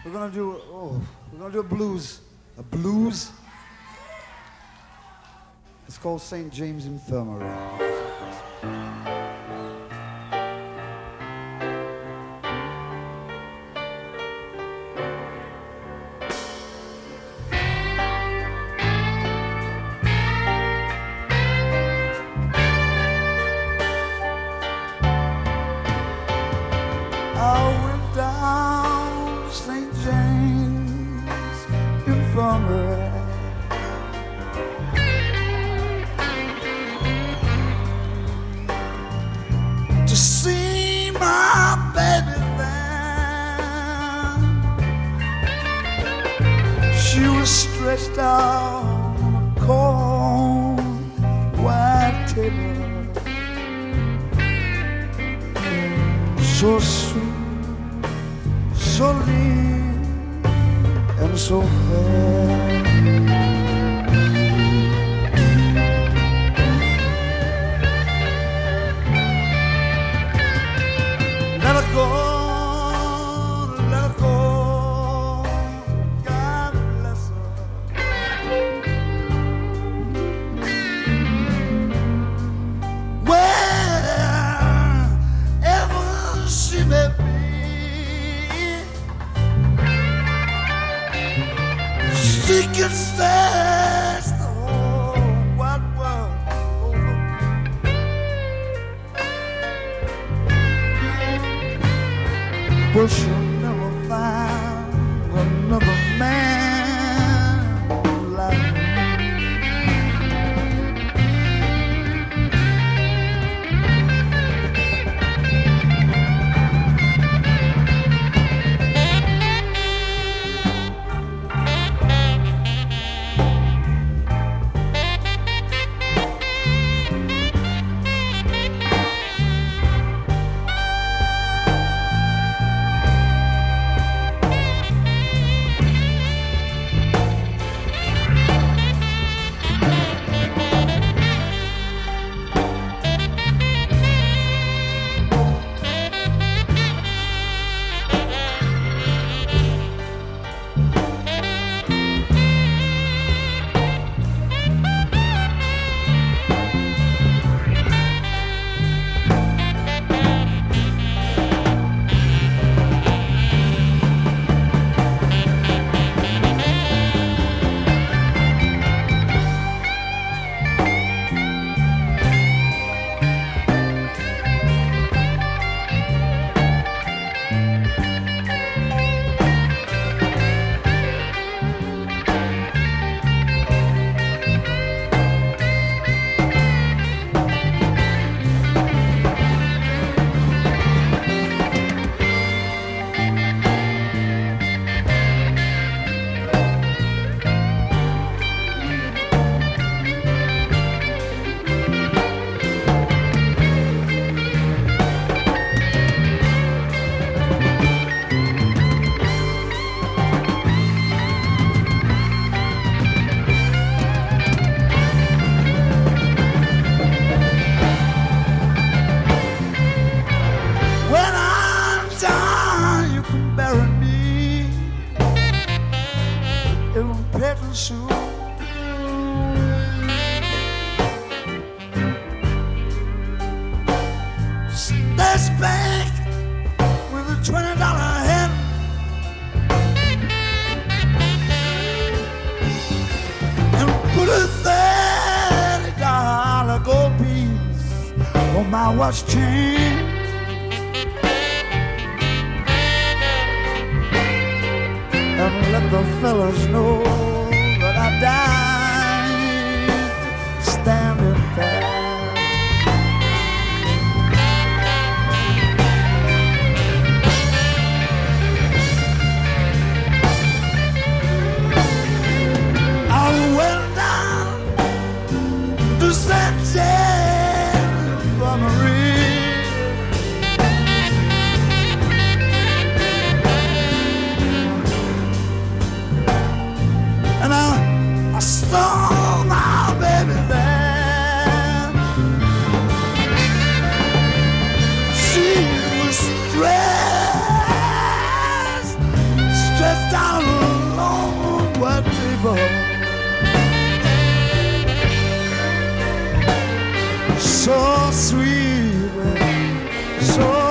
We're gonna do a blues. A blues? It's called St. James Infirmary. To see my baby there, she was stretched out on a cold white table, so sweet, so lean, and so fair. Let her go, God bless her. Wherever she may be, she can search the whole wide world over. But she'll never find another man like me. That's back with a $20 hand. And put a $30 gold piece on my watch chain. And let the fellas know that I died standing fast. I went down to St. James Infirmary. And I so sweet, so